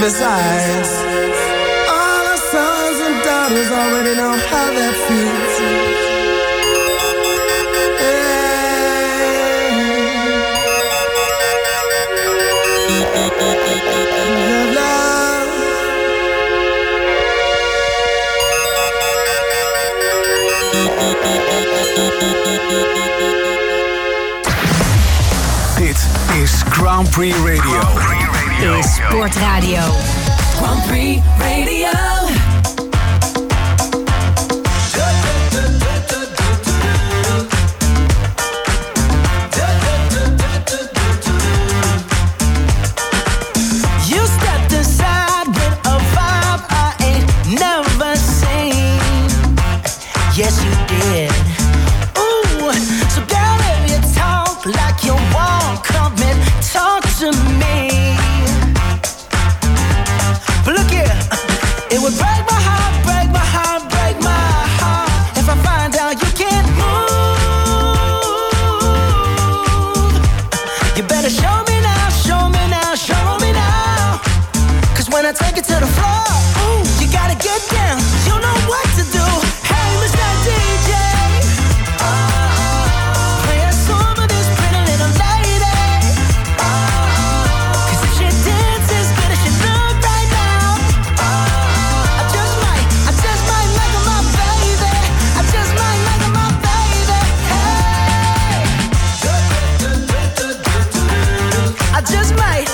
Besides, all our sons and daughters already know how that feels. Dit is Grand Prix Radio. Is Sportradio. Grand Prix Radio. You stepped inside with a vibe I ain't never seen. Yes, you did. Ooh, so girl, if you talk like you walk, come and talk to me. But look here, it would break my heart, break my heart, break my heart if I find out you can't move. You better show me now, show me now, show me now. 'Cause when I take it to the floor, ooh, you gotta get down, you know what to do. Hey, Mr. DJ, play a song for this pretty little lady. 'Cause if she dances as good as she look right now, I just might make her my baby. I just might make her my baby. Hey, I just might.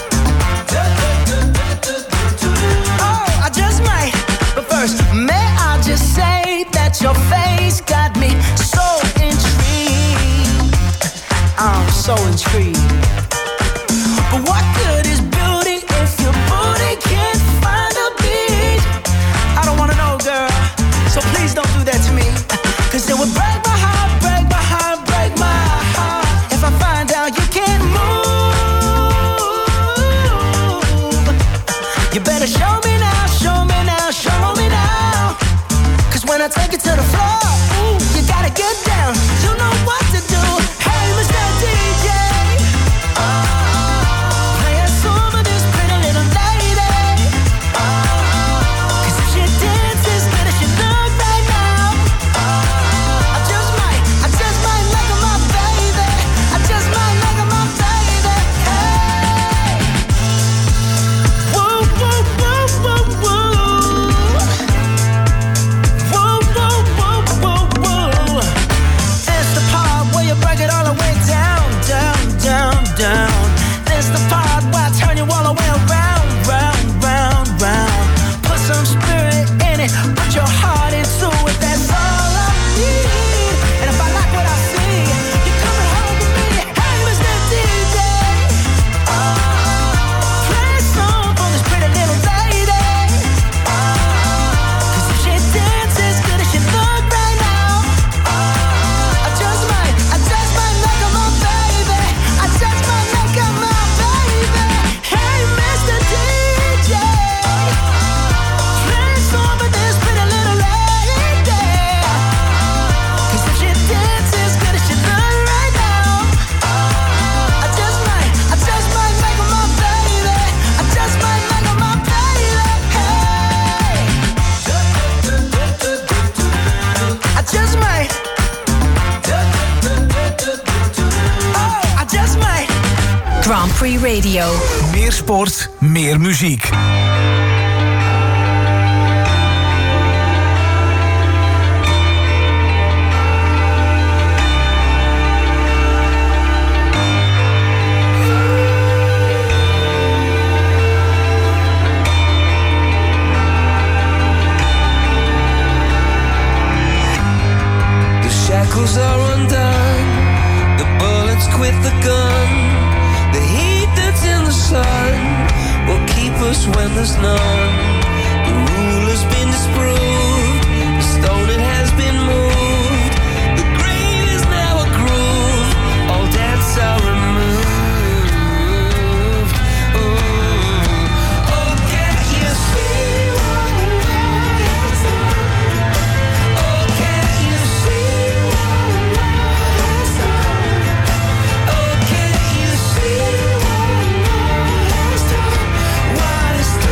Oh, I just might. But first, may I just say that your face got me so intrigued. I'm so intrigued. But what good is beauty if your booty can't find a beat? I don't wanna know, girl, so please don't do that to me. 'Cause it would break my heart, break my heart, break my heart if I find out you can't move. You better show me now, show me now, show me now. 'Cause when I take it to the floor, ooh, you gotta get down, you know what to do. Hey, Mr. DJ, play a song for this pretty little lady. 'Cause if she dances as good as she look right now, I just might make her my baby. I just might make her my baby. Hey, woo, woo, woo, woo, woo. Woo, woo, woo, woo, woo. That's the part where you break it all the way down, down, down, down. That's the part where I turn you all the way around, round, round, round. Put some spirit in it, put your heart into it. That's all I need. And if I like what I see, you're coming home with me. Hey, Mr. DJ, play a song for this pretty little lady. 'Cause if she dances as good as she look right now, I just might make her my baby. I just might make her my baby. Hey, Mr. DJ, play a song for this pretty little lady. 'Cause if she dances as good as she look right now, I just might make her my baby. I just might make her my baby. Hey, I just might. Oh, I just might. Grand Prix Radio. Meer sport, meer muziek. The shackles are undone, the bullets quit the gun. The heat that's in the sun will keep us when there's none. The rule has been disproved, the stone it has been moved. The grave is now a groove, all debts are removed. Ooh. Oh, can't you see what love has done? Oh, can't you see what love has done? Oh, can't you see what love has done? What is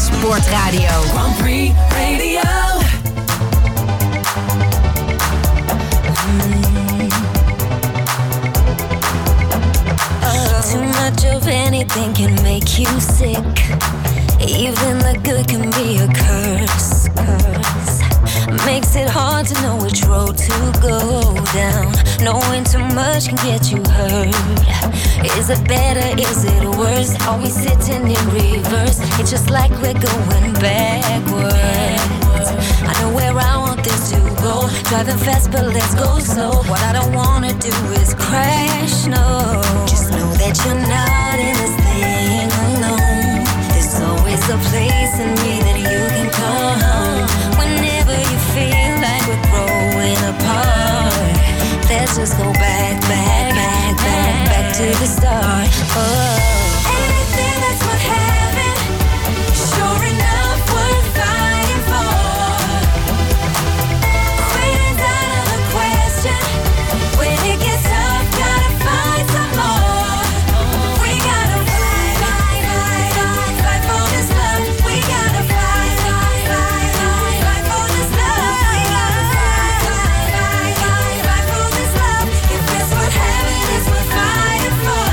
Sportradio. Grand Prix Radio. Too much of anything can make you sick. Even the good can be a curse. Makes it hard to know which road to go down. Knowing too much can get you hurt. Is it better? Is it worse? Are we sitting in reverse? It's just like we're going backwards. I know where I want this to go. Driving fast, but let's go slow. What I don't wanna do is crash, no. Just know that you're not in this thing alone. There's always a place in me that you can call home. Whenever you feel like we're growing apart, let's just go back to the start. Oh. Anything that's worth having, sure enough worth fighting for. Quitting's out of the question. When it gets tough, gotta find some more. We gotta fight for this love. We gotta fight for this love. We gotta fight for this love. If it's worth having, it's worth fighting for.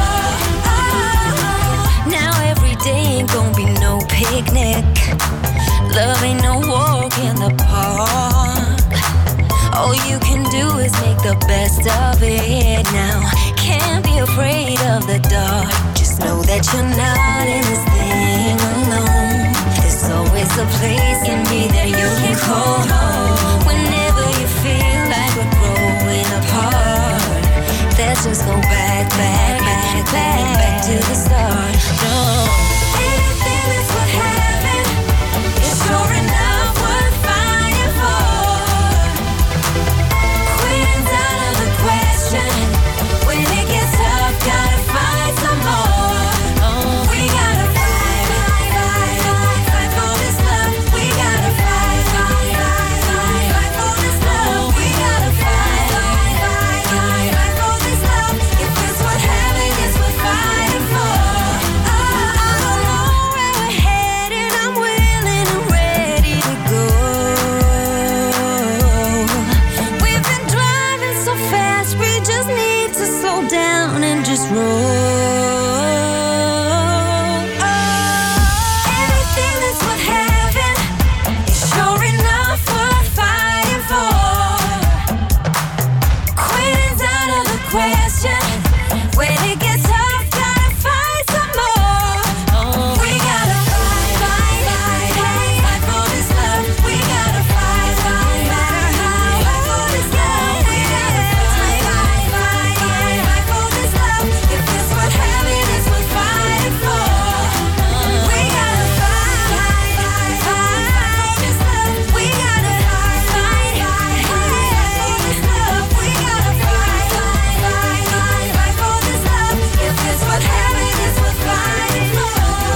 Oh. Now every day ain't gonna be no picnic. Love ain't no walk in the park. All you can do is make the best of it now. Can't be afraid of the dark. Just know that you're not in this thing alone. There's always a place in me that you can call home. Whenever you feel like we're growing apart, let's just go back to the start. No. Anything that's worth having is sure enough worth fighting for. Quitting's out of the question. When it gets tough, gotta fight some more. We gotta fight for this love. We gotta fight for this love. We gotta fight for this love. If it's worth having, it's worth fighting for. I don't know where we're headed. I'm willing and ready to go. We've been driving so fast, we just need to slow down and just roll. Anything that's worth having is sure enough worth fighting for. Quitting's out of the question. When it gets tough, gotta fight some more. We gotta fight for this love. We gotta fight for this love. We gotta fight for this love. If it's worth having, it's worth fighting for. We gotta fight for this love. We gotta fight for this love. We gotta fight for this love. If it's worth having, it's worth fighting for.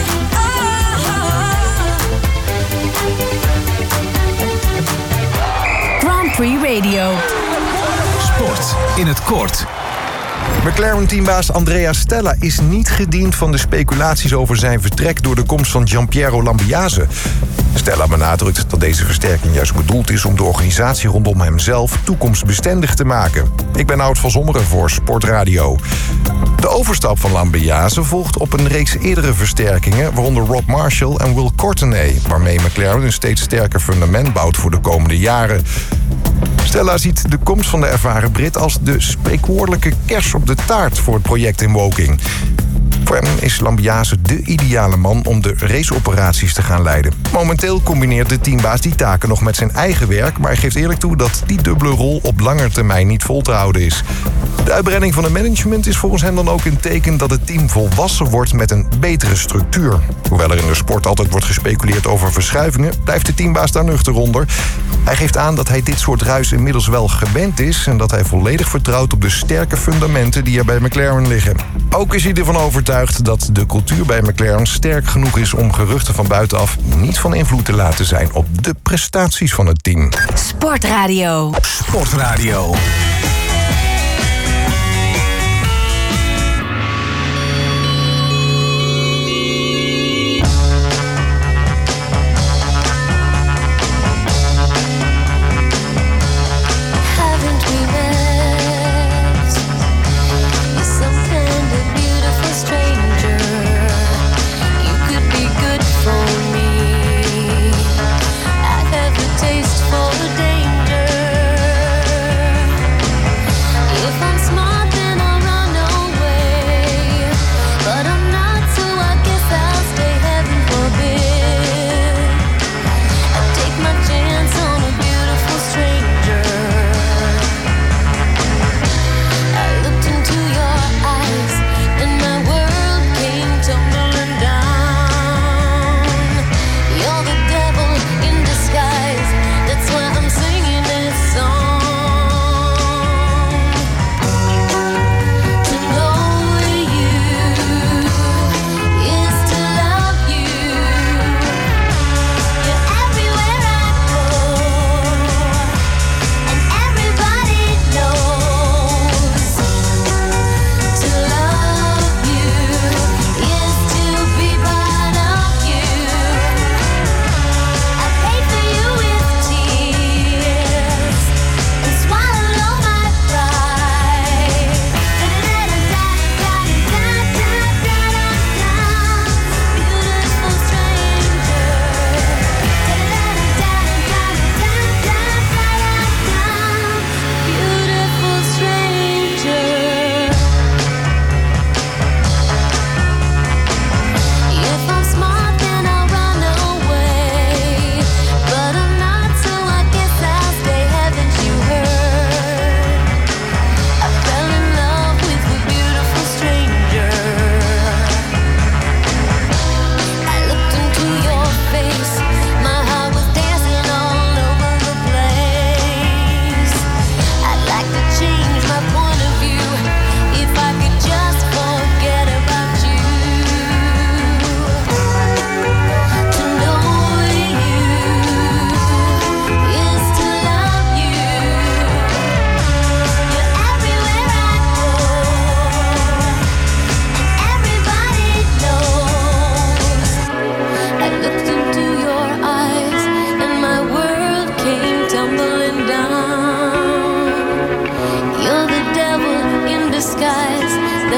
Grand Prix Radio. Sport in het kort. McLaren-teambaas Andrea Stella is niet gediend van de speculaties over zijn vertrek door de komst van Gianpiero Lambiase. Stella benadrukt dat deze versterking juist bedoeld is om de organisatie rondom hemzelf toekomstbestendig te maken. Ik ben Oud van Zommeren voor Sportradio. De overstap van Lambiase volgt op een reeks eerdere versterkingen, waaronder Rob Marshall en Will Courtenay, waarmee McLaren een steeds sterker fundament bouwt voor de komende jaren. Stella ziet de komst van de ervaren Brit als de spreekwoordelijke kers op de taart voor het project in Woking. Voor hem is Lambiase de ideale man om de raceoperaties te gaan leiden. Momenteel combineert de teambaas die taken nog met zijn eigen werk, maar hij geeft eerlijk toe dat die dubbele rol op lange termijn niet vol te houden is. De uitbreiding van het management is volgens hem dan ook een teken dat het team volwassen wordt met een betere structuur. Hoewel er in de sport altijd wordt gespeculeerd over verschuivingen, blijft de teambaas daar nuchter onder. Hij geeft aan dat hij dit soort ruis inmiddels wel gewend is en dat hij volledig vertrouwt op de sterke fundamenten die er bij McLaren liggen. Ook is hij ervan overtuigd dat de cultuur bij McLaren sterk genoeg is om geruchten van buitenaf niet van invloed te laten zijn op de prestaties van het team. Sportradio. Sportradio.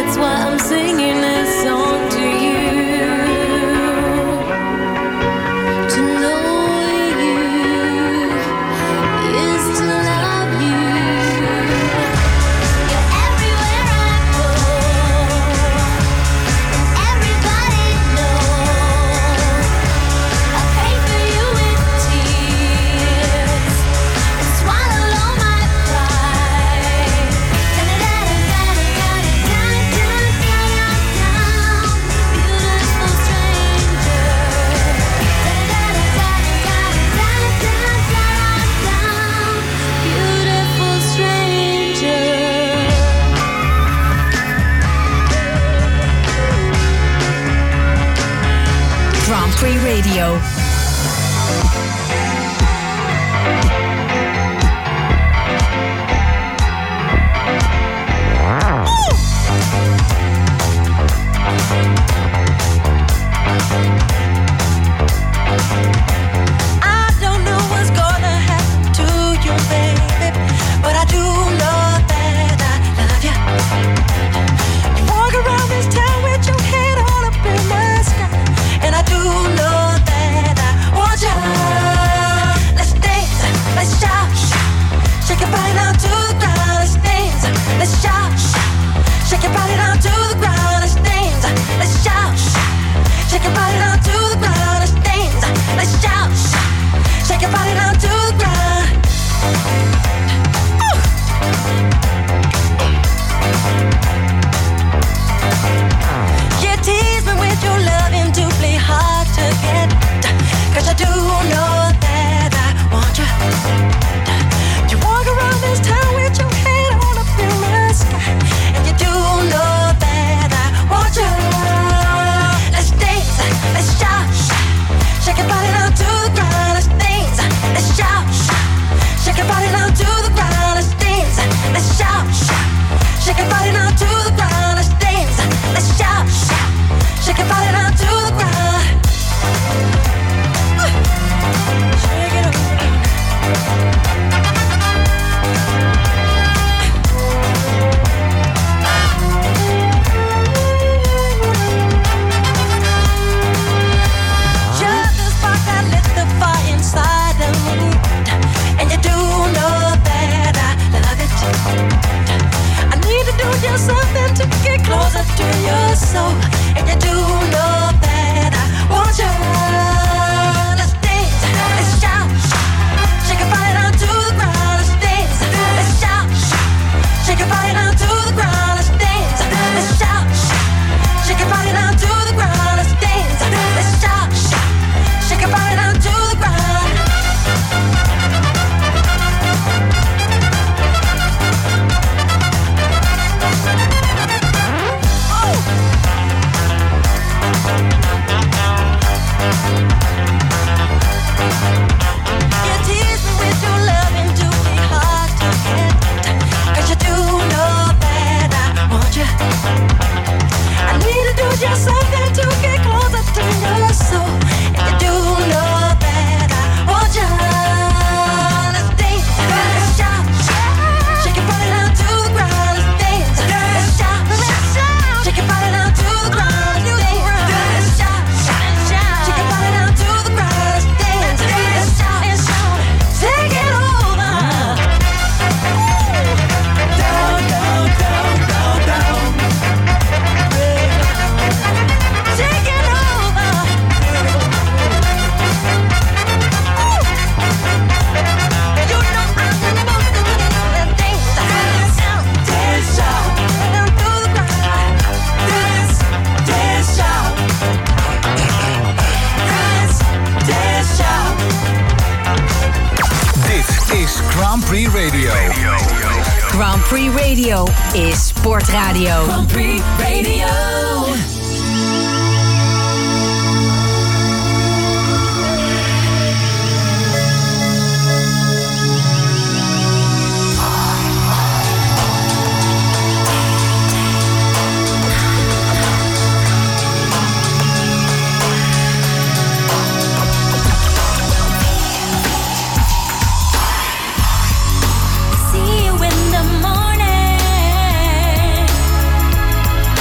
That's why I'm singing this song to you. To know you is to love you. You're everywhere I go, and everybody knows. I pray for you with tears and swallow all my pride. Beautiful stranger. Beautiful stranger. Grand Prix Radio. I don't know what's gonna happen to you, baby, but I do know that I love you. You walk around this town with your head all up in the sky, and I do know that I want you. Let's dance, let's shout, shake your body down to the ground. Let's dance, let's shout, shake your body down to the ground. Let's dance, let's shout, shake your body down to the ground. Let's dance, let's shout, shake your body down to the ground. Ooh. You tease me with your loving to play hard to get, 'cause I do know that I want you. You walk around this town with your head all up in the sky, and you do know that I want you. Let's dance, let's shout, shake your body down to the ground. Let's dance, let's shout, shake your body down to the ground. Let's dance, let's shout, shake your body down to the ground. Let's dance, let's shout, shake your body down to the ground. Shake it up. You're the spark that lit the fire inside of me, and you do know that I love it. I need to do just something to get closer to your soul, and you do know that I want you. Let's dance, let's shout, shake your body down to the ground. Let's dance, let's shout, shake your body down to the ground. Let's dance, let's shout, shake your body down to the ground. Let's dance, let's shout, shake your body down to the ground. You tease me with your loving to be hard to get, 'cause you do know that I want you. I need to do just something to get closer to your soul, and you do know that I want you. Let's dance, let's shout, shake your body down to the ground. Let's dance, let's shout, shake your body down to the ground. Let's dance, let's shout, shake your body down to the ground. Let's dance, let's shout, take it over. Down, down, down, down, down. Take it over. You know I'm supposed to dance, dance, dance, shout, down to the ground. Dance, dance, shout. Dance, dance, shout. Dit is Grand Prix Radio. Grand Prix Radio is sportradio. Grand Prix Radio. See you in the morning.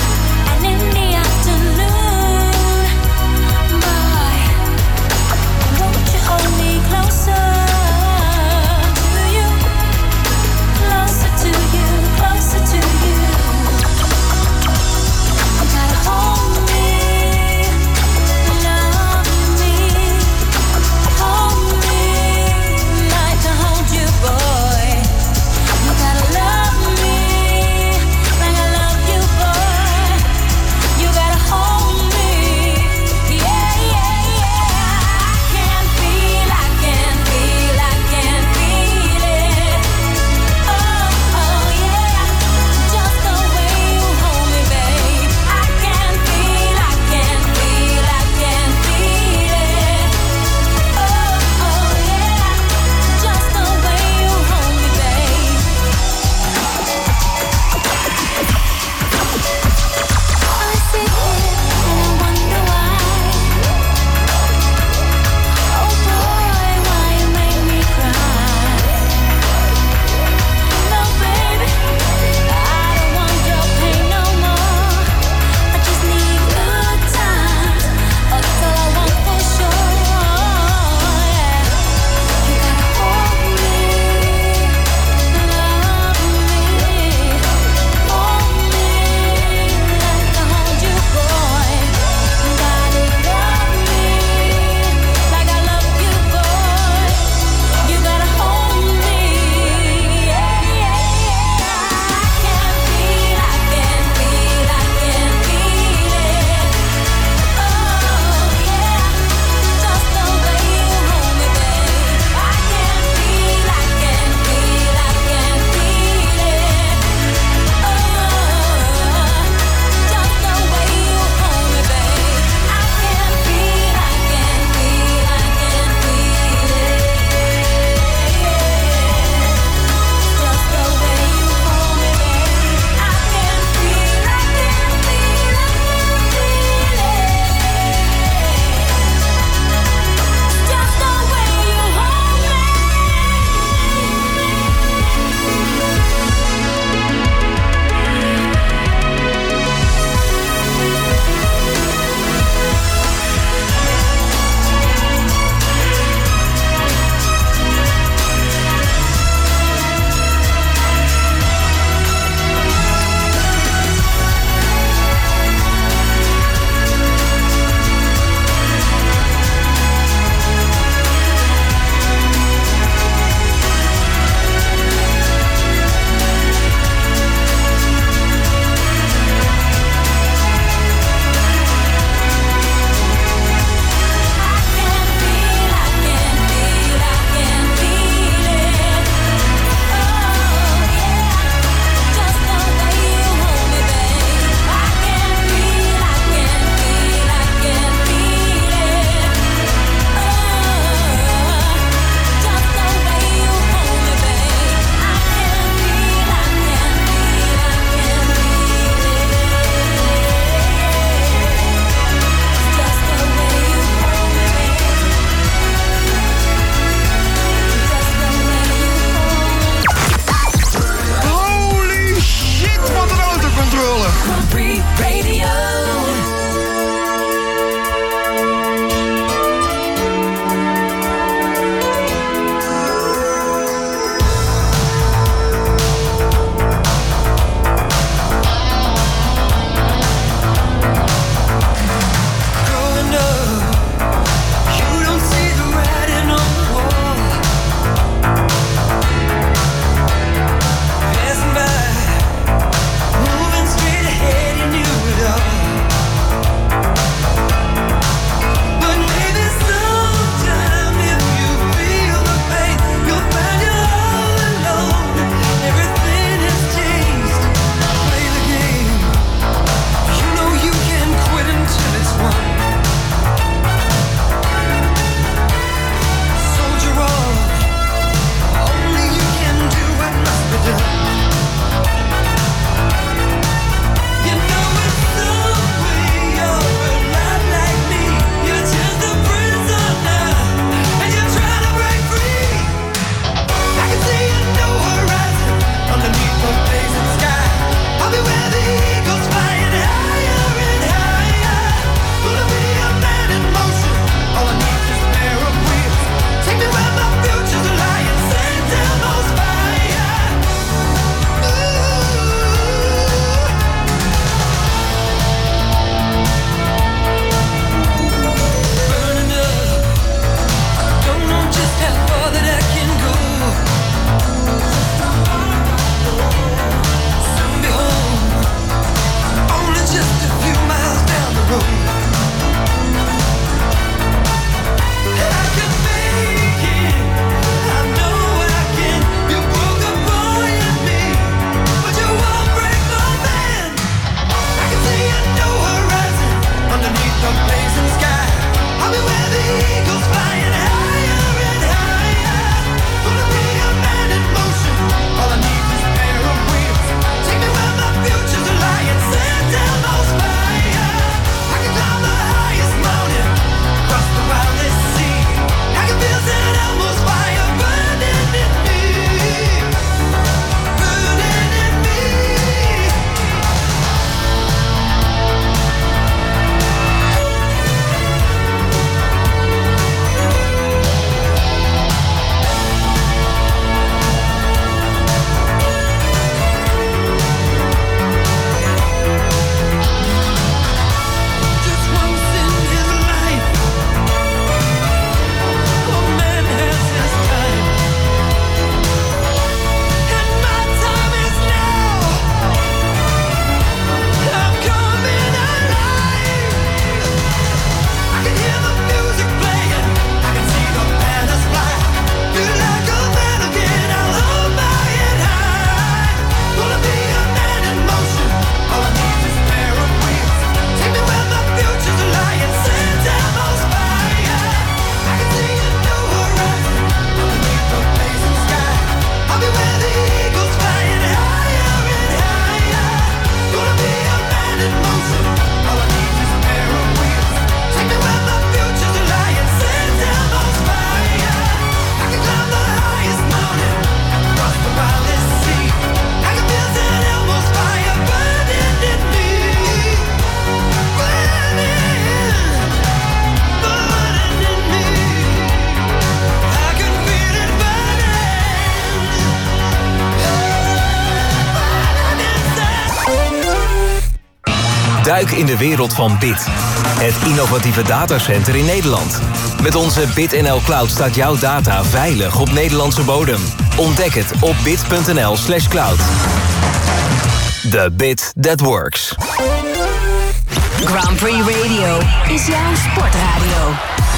Duik in de wereld van BIT. Het innovatieve datacenter in Nederland. Met onze BitNL Cloud staat jouw data veilig op Nederlandse bodem. Ontdek het op bit.nl/cloud. The bit that works. Grand Prix Radio is jouw sportradio.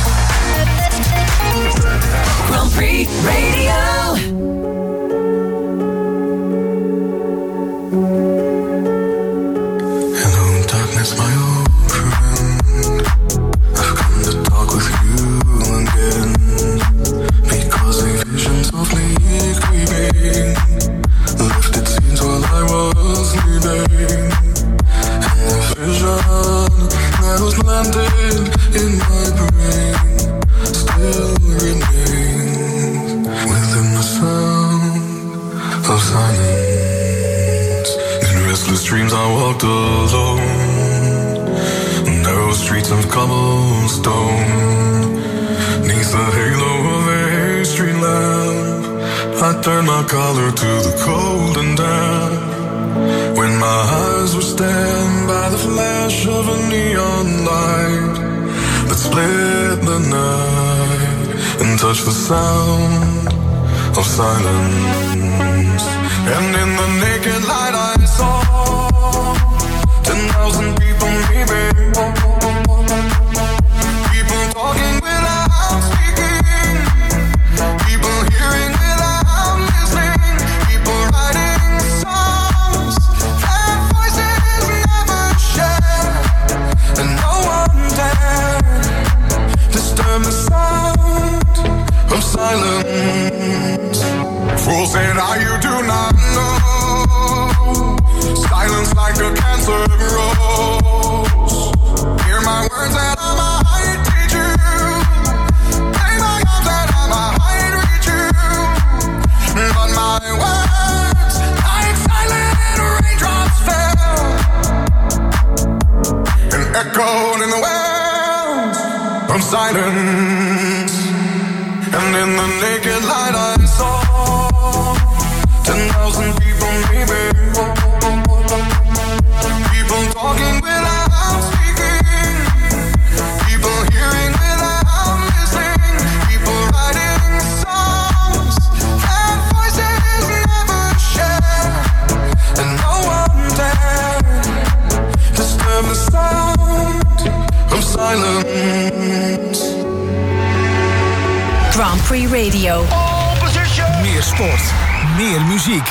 Grand Prix Radio. Hello, darkness, my old friend. I've come to talk with you again. Because a vision softly creeping left its scenes while I was sleeping. And the vision that was landed in my brain still remains within the sound of silence. In restless dreams I walked alone, narrow streets of cobblestone. Neath the halo of a street lamp, I turned my collar to the cold and damp. When my eyes were stabbed by the flash of a neon light that split the night and touched the sound of silence. And in the naked light I saw 10,000 people maybe. People talking without speaking. People hearing without listening. People writing songs that voices never share. And no one dared disturb the sound of silence. Fools say now you do not know. Silence like a cancer grows. Hear my words and I might teach you. Play my arms and I might reach you. But my words like silent raindrops fell and echoed in the wells of silence. And in the naked light I saw 10,000 people maybe. People talking without speaking. People hearing without listening. People writing songs that voices never share. And no one dared disturb the sound of silence. Grand Prix Radio. Meer sport, meer muziek.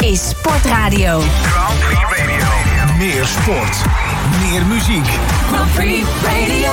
is Sportradio. Grand Prix Radio. Meer sport, meer muziek. Grand Prix Radio.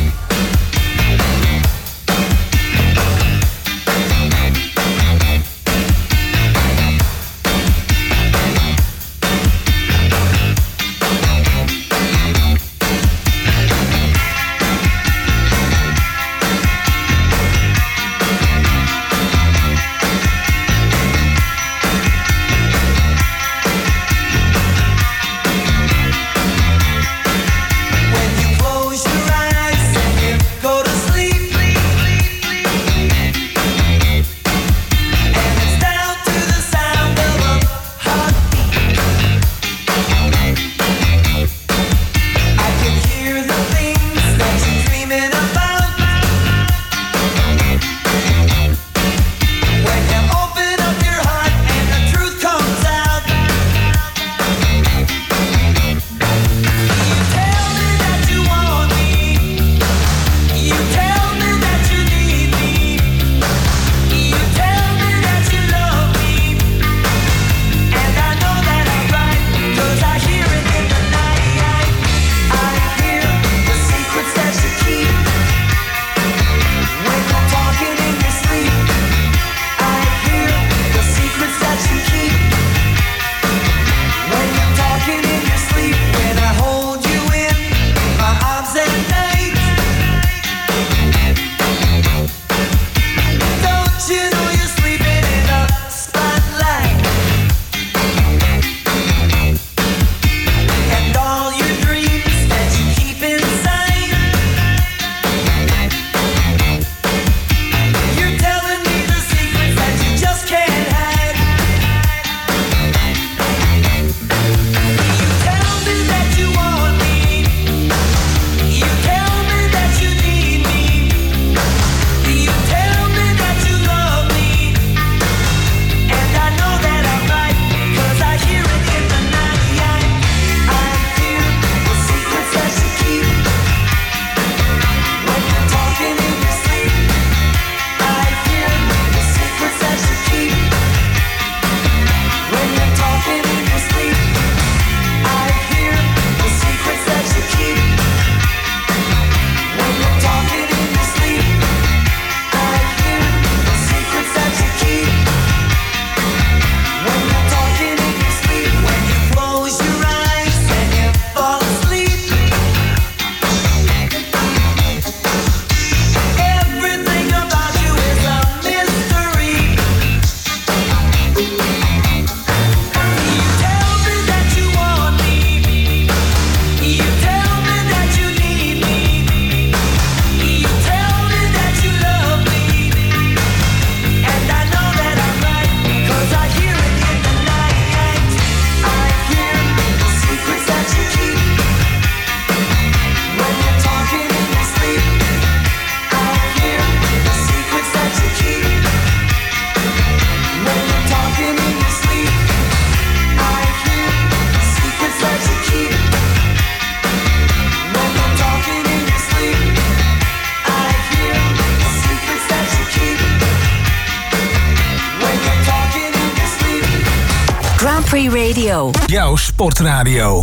Free Radio. Jouw sportradio.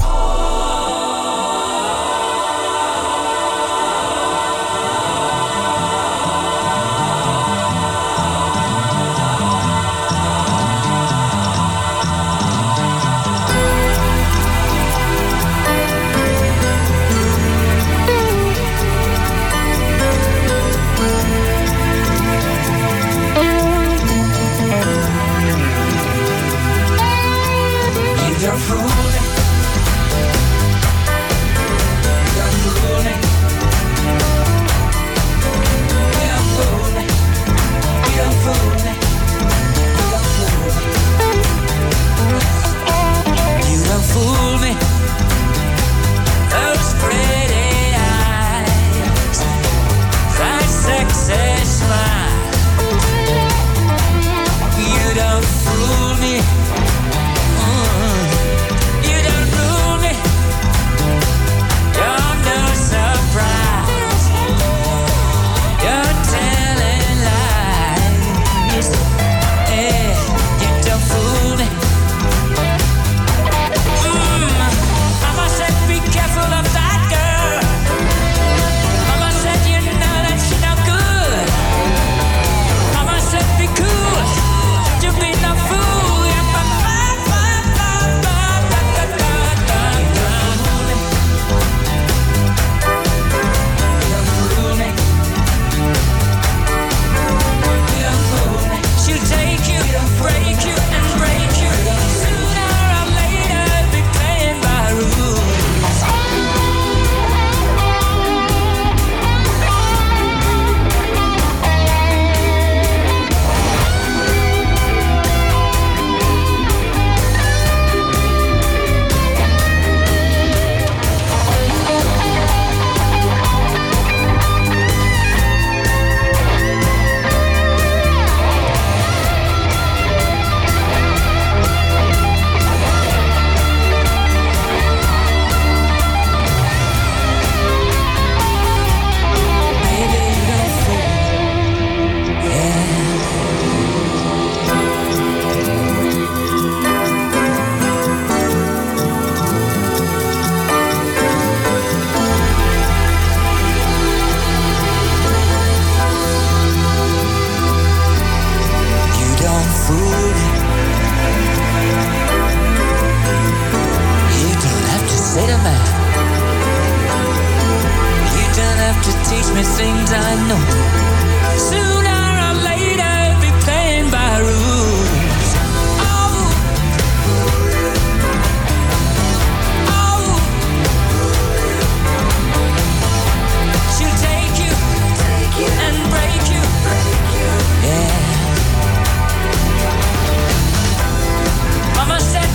You don't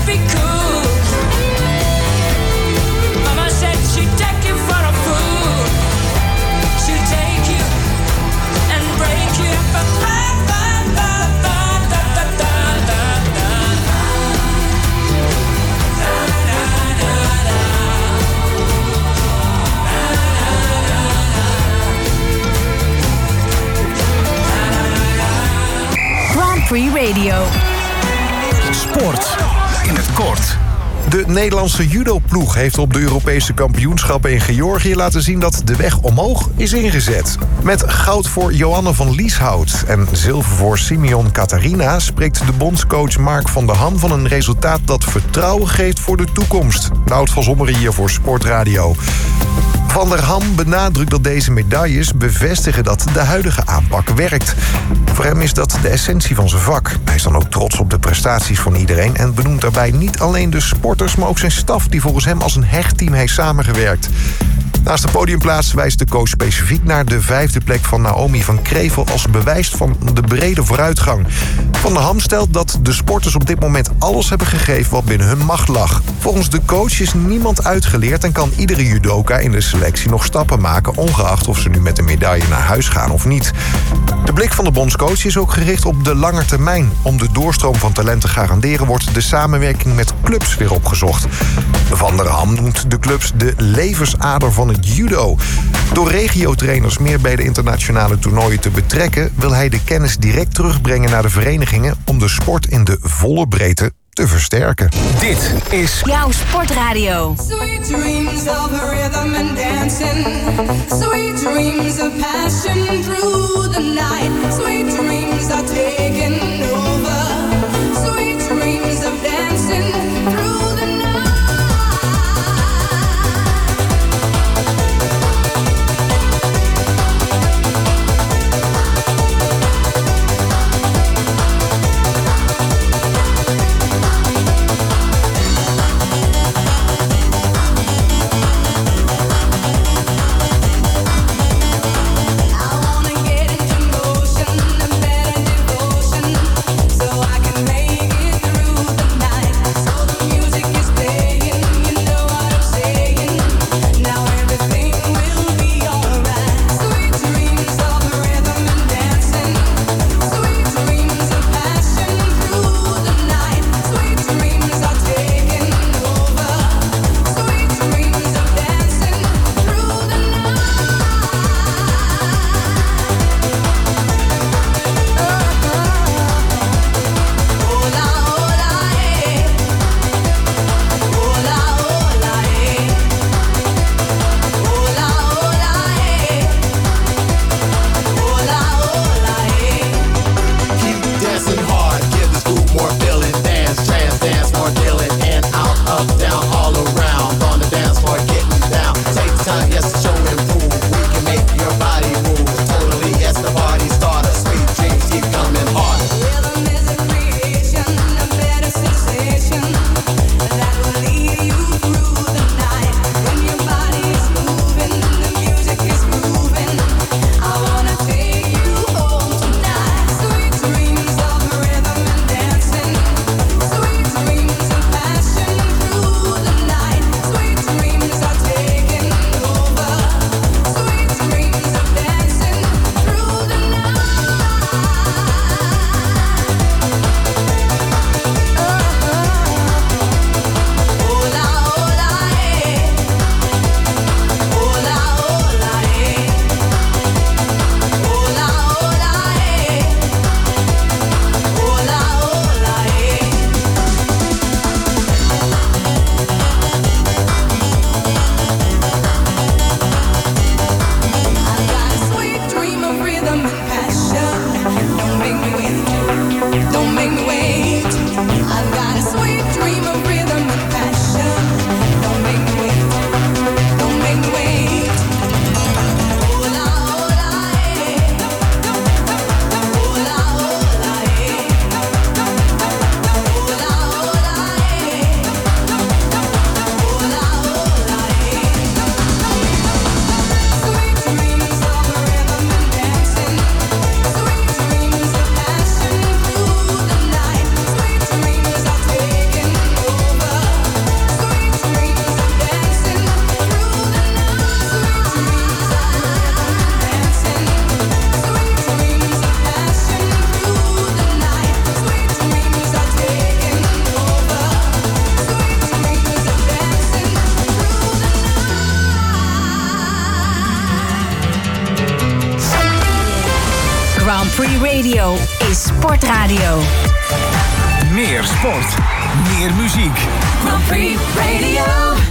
be cool. Mama said she'd take you for a fool. She'd take you and break you. Grand Prix Radio. Sport in het kort. De Nederlandse judoploeg heeft op de Europese kampioenschappen in Georgië laten zien dat de weg omhoog is ingezet. Met goud voor Johanne van Lieshout en zilver voor Simeon Catharina spreekt de bondscoach Mark van der Ham van een resultaat dat vertrouwen geeft voor de toekomst. Nout van Zommeren hier voor Sportradio. Van der Ham benadrukt dat deze medailles bevestigen dat de huidige aanpak werkt. Voor hem is dat de essentie van zijn vak. Hij is dan ook trots op de prestaties van iedereen en benoemt daarbij niet alleen de sporters, maar ook zijn staf die volgens hem als een hecht team heeft samengewerkt. Naast de podiumplaats wijst de coach specifiek naar de 5e plek van Naomi van Krevel als bewijs van de brede vooruitgang. Van der Ham stelt dat de sporters op dit moment alles hebben gegeven wat binnen hun macht lag. Volgens de coach is niemand uitgeleerd en kan iedere judoka in de selectie nog stappen maken, ongeacht of ze nu met een medaille naar huis gaan of niet. De blik van de bondscoach is ook gericht op de lange termijn. Om de doorstroom van talent te garanderen wordt de samenwerking met clubs weer opgezocht. Van der Ham noemt de clubs de levensader van het judo. Door regiotrainers meer bij de internationale toernooien te betrekken, wil hij de kennis direct terugbrengen naar de verenigingen om de sport in de volle breedte te versterken. Dit is jouw Sportradio. Sweet dreams of rhythm and dancing. Sweet dreams of passion through the night. Sweet dreams are taking over. Sweet dreams of dancing through the night. I wanna get into motion and better devotion. Radio is Sportradio. Meer sport, meer muziek. Grand Prix Radio.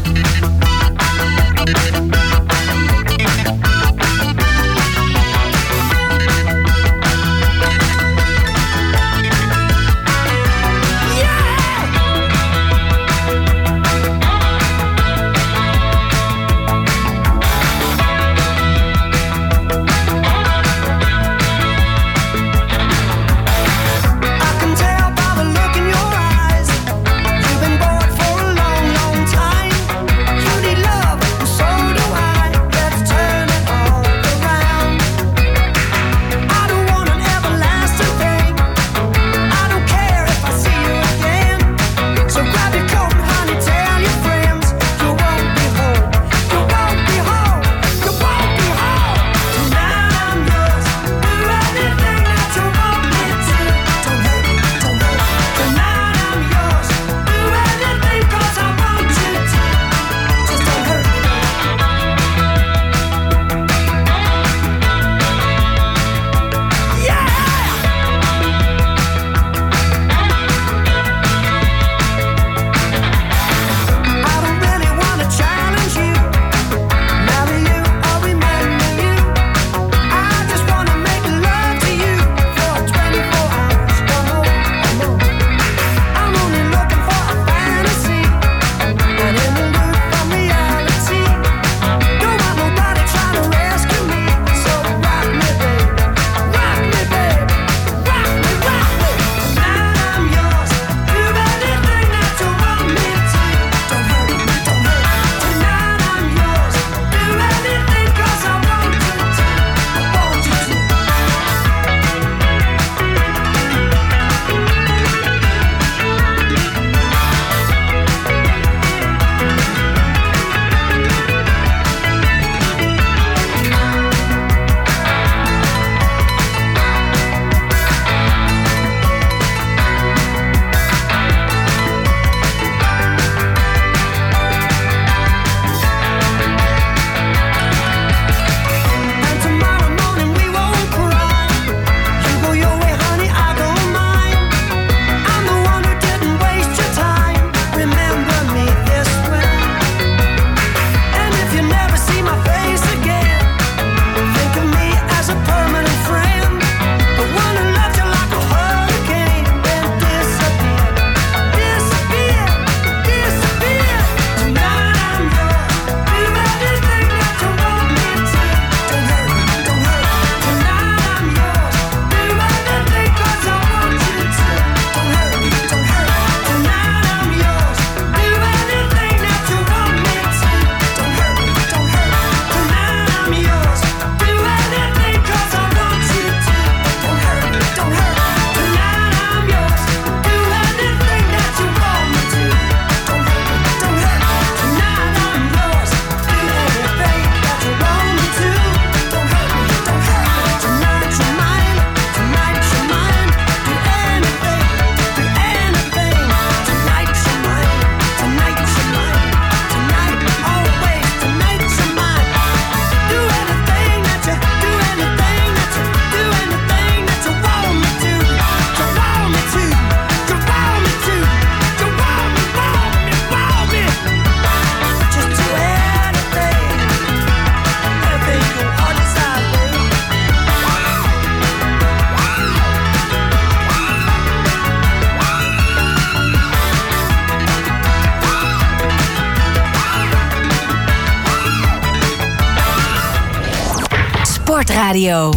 Sportradio.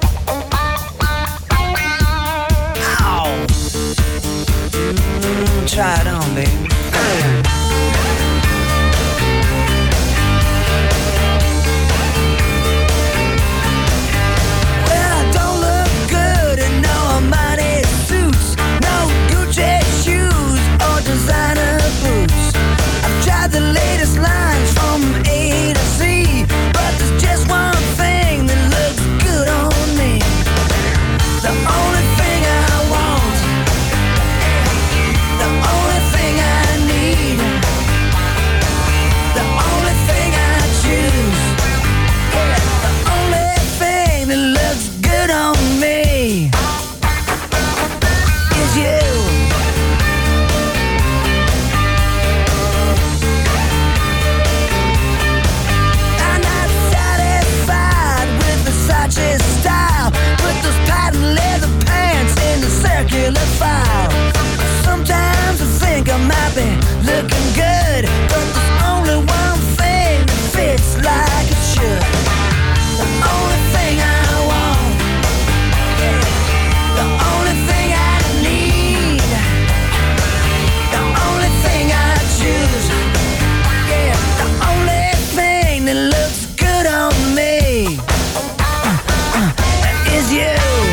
Try it on, baby. The latest lines from A to Z, but there's just one thing that looks good on me. The only thing I want, the only thing looking good, but there's only one thing that fits like it should. The only thing I want, yeah, the only thing I need, the only thing I choose, yeah, the only thing that looks good on me is you.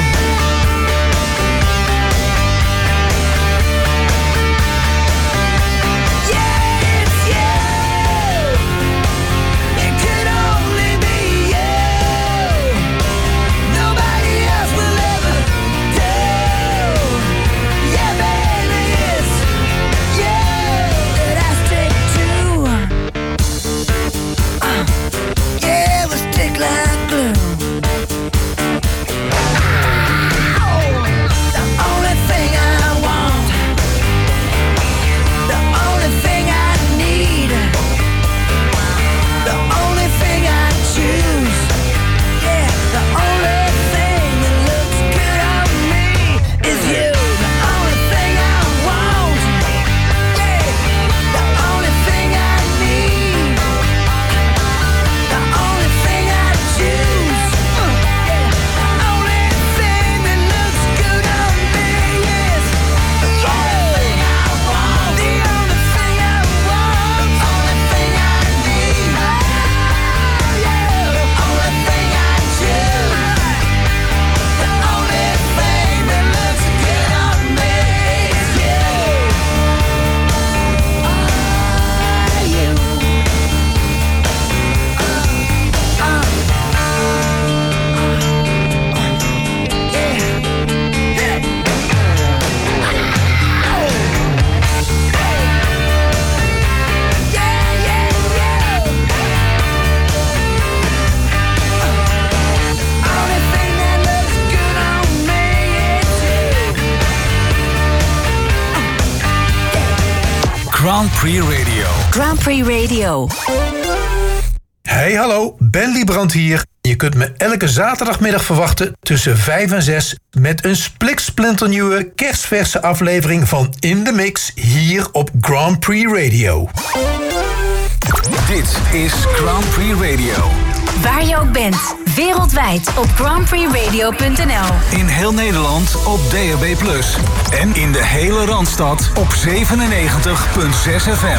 Grand Prix Radio. Grand Prix Radio. Hey, hallo, Ben Liebrand hier. Je kunt me elke zaterdagmiddag verwachten tussen 5 en 6... met een spliksplinternieuwe kerstverse aflevering van In The Mix... hier op Grand Prix Radio. Dit is Grand Prix Radio. Waar je ook bent, wereldwijd op grandprixradio.nl. In heel Nederland op DAB+. En in de hele Randstad op 97.6 FM.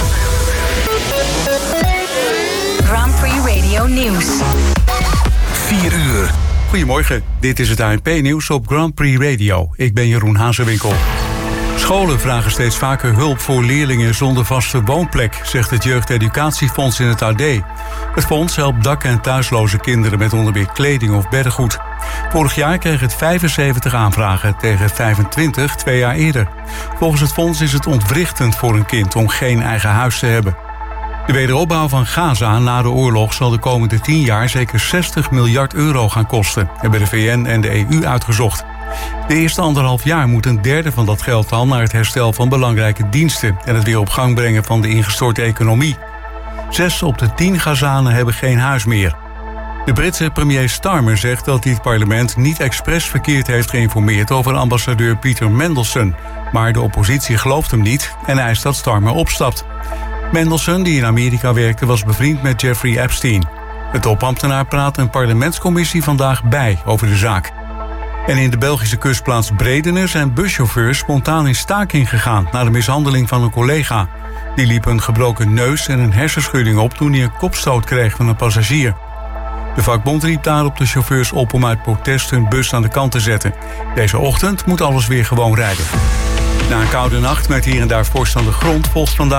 Grand Prix Radio Nieuws. 4 uur. Goedemorgen, dit is het ANP-nieuws op Grand Prix Radio. Ik ben Jeroen Hazewinkel. Scholen vragen steeds vaker hulp voor leerlingen zonder vaste woonplek, zegt het Jeugdeducatiefonds in het AD. Het fonds helpt dak- en thuisloze kinderen met onder meer kleding of beddengoed. Vorig jaar kreeg het 75 aanvragen tegen 25 2 jaar eerder. Volgens het fonds is het ontwrichtend voor een kind om geen eigen huis te hebben. De wederopbouw van Gaza na de oorlog zal de komende 10 jaar zeker 60 miljard euro gaan kosten, hebben de VN en de EU uitgezocht. De eerste 1,5 jaar moet een derde van dat geld dan naar het herstel van belangrijke diensten en het weer op gang brengen van de ingestorte economie. 6 op de 10 Gazanen hebben geen huis meer. De Britse premier Starmer zegt dat hij het parlement niet expres verkeerd heeft geïnformeerd over ambassadeur Peter Mandelson, maar de oppositie gelooft hem niet en eist dat Starmer opstapt. Mandelson, die in Amerika werkte, was bevriend met Jeffrey Epstein. De topambtenaar praat een parlementscommissie vandaag bij over de zaak. En in de Belgische kustplaats Bredene zijn buschauffeurs spontaan in staking gegaan na de mishandeling van een collega. Die liep een gebroken neus en een hersenschudding op toen hij een kopstoot kreeg van een passagier. De vakbond riep daarop de chauffeurs op om uit protest hun bus aan de kant te zetten. Deze ochtend moet alles weer gewoon rijden. Na een koude nacht met hier en daar vorst aan de grond volgt vandaag